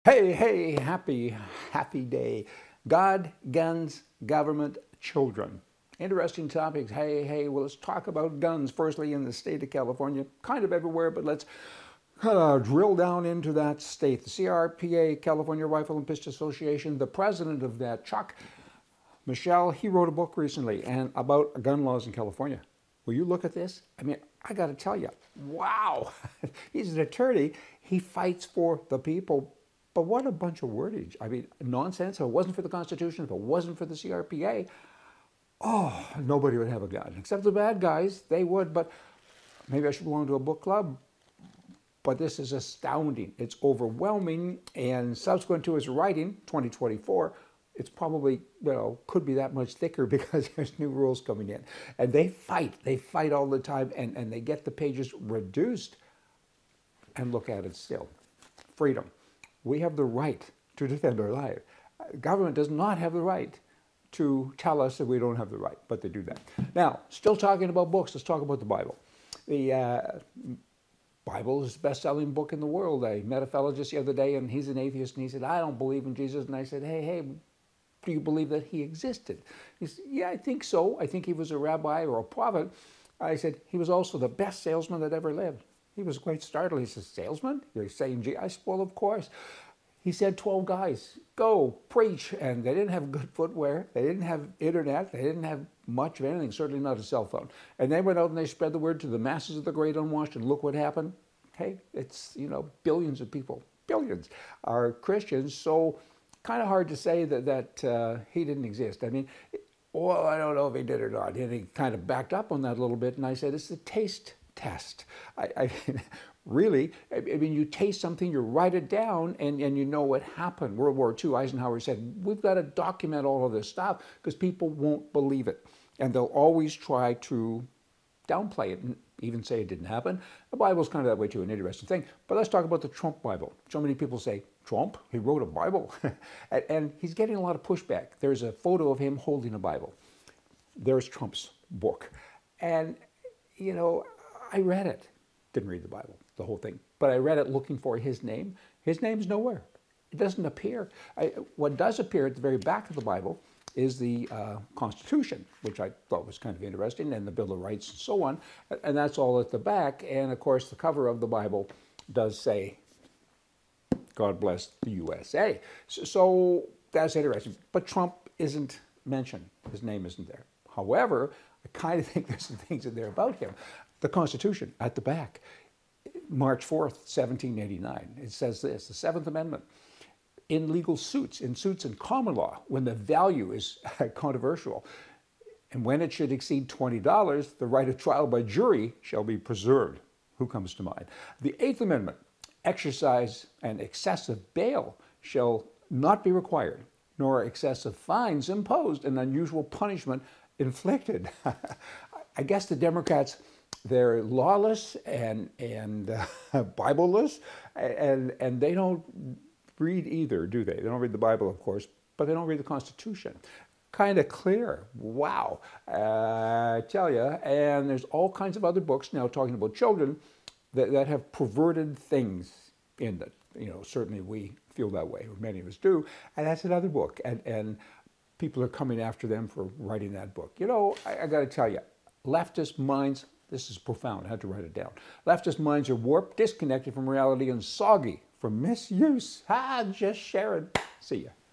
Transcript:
Hey, hey, happy day. God, guns, government, children. Interesting topics. Hey, well, let's talk about guns. Firstly, in the state of California, kind of everywhere, but let's kind of drill down into that state. The CRPA, California Rifle and Pistol Association, the president of that, Chuck Michel, he wrote a book recently and about gun laws in California. Will you look at this? I mean, I got to tell you, wow. He's an attorney. He fights for the people. But what a bunch of wordage. I mean, nonsense. If it wasn't for the Constitution, if it wasn't for the CRPA, oh, nobody would have a gun. Except the bad guys, they would. But maybe I should belong to a book club. But this is astounding. It's overwhelming. And subsequent to his writing, 2024, it's probably, could be that much thicker because there's new rules coming in. And they fight all the time, and they get the pages reduced. And look at it still. Freedom. We have the right to defend our life. Government does not have the right to tell us that we don't have the right, but they do that. Now, still talking about books, let's talk about the Bible. The Bible is the best-selling book in the world. I met a fellow just the other day, and he's an atheist, and he said, I don't believe in Jesus. And I said, hey, do you believe that he existed? He said, yeah, I think so. I think he was a rabbi or a prophet. I said, he was also the best salesman that ever lived. He was quite startled. He says, salesman? You're saying, gee, I said, well, of course. He said, 12 guys, go, preach. And they didn't have good footwear. They didn't have internet. They didn't have much of anything, certainly not a cell phone. And they went out and they spread the word to the masses of the great unwashed. And look what happened. Hey, it's, billions of people, billions are Christians. So kind of hard to say that he didn't exist. I mean, well, I don't know if he did or not. And he kind of backed up on that a little bit. And I said, it's a taste test. I mean, really, I mean, you taste something, you write it down, and you know what happened. World War II, Eisenhower said, we've got to document all of this stuff because people won't believe it. And they'll always try to downplay it and even say it didn't happen. The Bible's kind of that way too, an interesting thing. But let's talk about the Trump Bible. So many people say, Trump, he wrote a Bible. And he's getting a lot of pushback. There's a photo of him holding a Bible. There's Trump's book. And, I read it. Didn't read the Bible, the whole thing. But I read it looking for his name. His name's nowhere. It doesn't appear. What does appear at the very back of the Bible is the Constitution, which I thought was kind of interesting, and the Bill of Rights and so on. And that's all at the back. And, of course, the cover of the Bible does say, God bless the USA. So that's interesting. But Trump isn't mentioned. His name isn't there. However, I kind of think there's some things in there about him. The Constitution at the back, March 4th, 1789. It says this, the Seventh Amendment. In legal suits, in common law, when the value is controversial, and when it should exceed $20, the right of trial by jury shall be preserved. Who comes to mind? The Eighth Amendment, exercise and excessive bail shall not be required, nor excessive fines imposed and unusual punishment inflicted. I guess the Democrats, they're lawless and Bible-less, and they don't read either, do they? They don't read the Bible, of course, but they don't read the Constitution. Kind of clear. Wow. I tell you, and there's all kinds of other books now talking about children that have perverted things in it. Certainly we feel that way, or many of us do, and that's another book, and people are coming after them for writing that book. I got to tell you, leftist minds, this is profound, I had to write it down. Leftist minds are warped, disconnected from reality, and soggy from misuse. Just share it. See ya.